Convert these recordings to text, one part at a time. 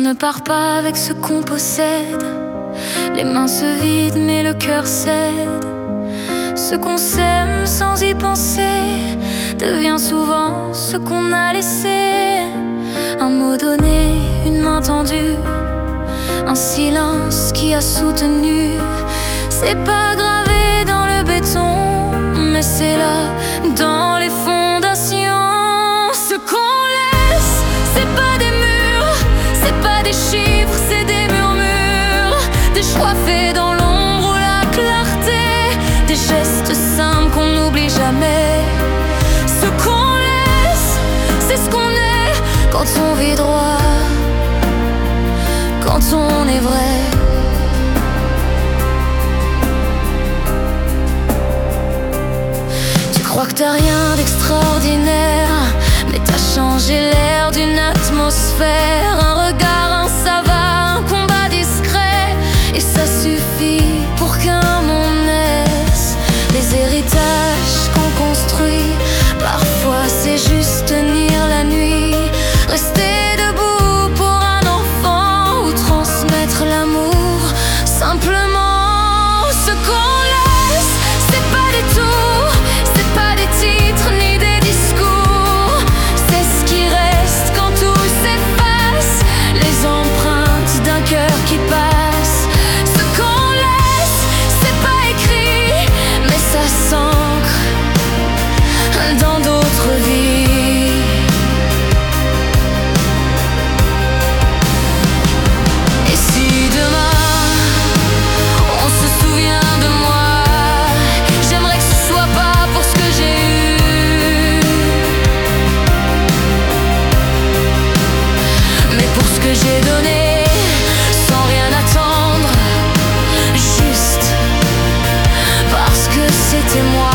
ne part pas avec ce qu'on possède. Les mains se vident mais le cœur cède. Ce qu'on sème sans y penser devient souvent ce qu'on a laissé. Un mot donné, une main tendue, un silence qui a soutenu. C'est pas gravé dans le béton, mais c'est là, dans les fondations. Ce qu'on laisse, c'est pas des murs, c'est pas des chiffres, c'est des murmures. Des choix faits dans l'ombre ou la clarté, des gestes simples qu'on n'oublie jamais. Ce qu'on laisse, c'est ce qu'on est quand on vit droit, quand on est vrai. Tu crois que t'as rien d'extraordinaire, mais t'as changé l'air d'une atmosphère. Un regard, un ça va, un combat discret, et ça suffit pour qu'un monde naisse. Les héritages qu'on construit, parfois c'est juste tenir la nuit. Rester debout pour un enfant ou transmettre l'amour simplement. Ce qu'on laisse, c'est pas des tours, c'est pas des titres ni des discours. C'est ce qui reste quand tout s'efface, les empreintes d'un cœur qui passe. Ce qu'on laisse, c'est pas écrit, mais ça s'ancre dans d'autres vies. Et si demain on se souvient de moi, j'aimerais que ce soit pas pour ce que j'ai eu, mais pour ce que j'ai donné, sans rien attendre, juste parce que c'était moi.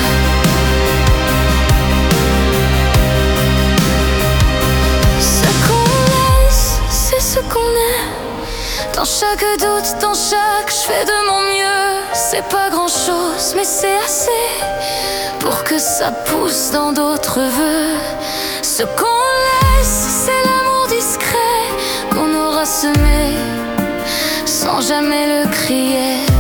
Ce qu'on laisse, c'est ce qu'on est. Dans chaque doute, dans chaque, je fais de mon mieux. C'est pas grand chose, mais c'est assez pour que ça pousse dans d'autres vœux. Ce qu'on laisse, c'est l'amour discret qu'on aura semé sans jamais le crier.